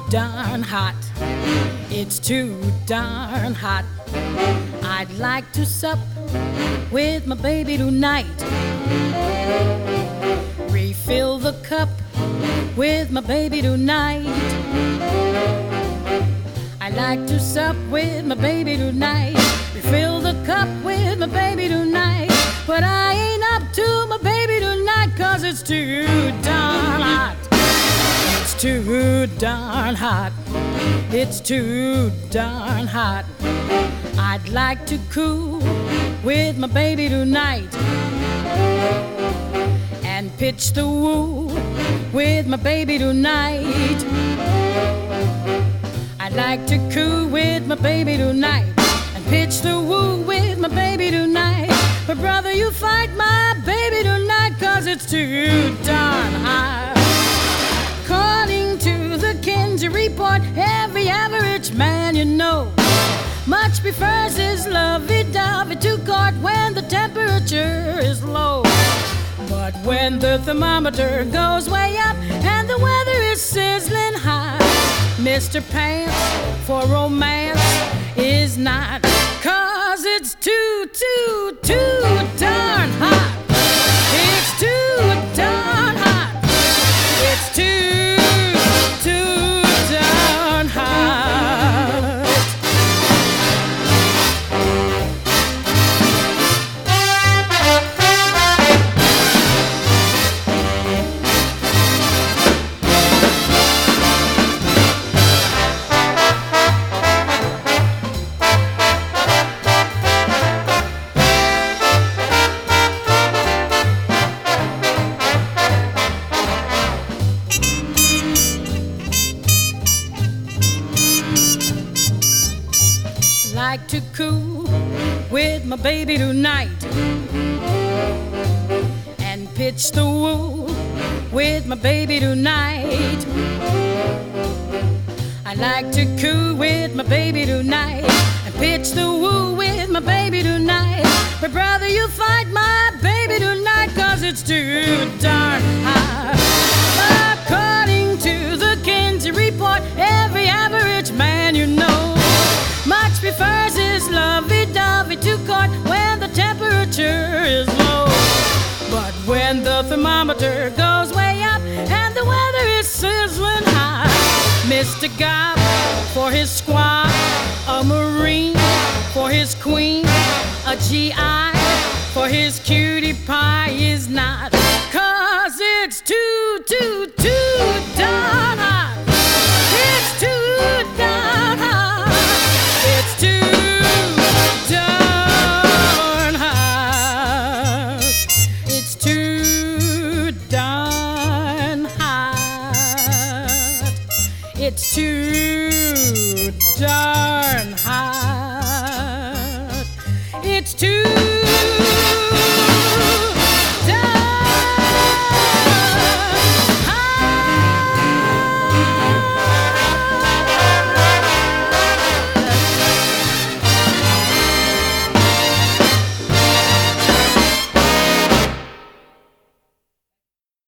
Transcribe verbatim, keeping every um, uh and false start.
darn hot. It's too darn hot. I'd like to sup with my baby tonight. Refill the cup with my baby tonight. I'd like to sup with my baby tonight. Refill the cup with my baby tonight. But I ain't up to my baby tonight, 'cause it's too darn hot. It's too darn hot. It's too darn hot. I'd like to cool with my baby tonight and pitch the woo with my baby tonight. I'd like to cool with my baby tonight and pitch the woo with my baby tonight. But brother, you fight my baby tonight, 'cause it's too darn hot. According to the Kinsey report, every average man you know much prefers his lovey-dovey to court when the temperature is low. But when the thermometer goes way up and the weather is sizzling hot, Mister Pants for romance is not, 'cause it's too, too, too darn hot. It's too darn hot. It's too, too darn hot. Like to cool with my baby tonight and pitch the woo with my baby tonight. I like to cool with my baby tonight and pitch the woo with my baby tonight. But brother, you fight my baby tonight, 'cause it's too darn hot. According to the Kinsey report, every average man you know much prefers his lovey-dovey to court when the temperature is low. But when the thermometer goes way up and the weather is sizzling hot, Mister Gob for his squad, a Marine for his queen, a G I for his cutie pie is not, 'cause it's too, too, too darn hot. It's too darn hot. It's too darn hot. It's too darn hot. It's too darn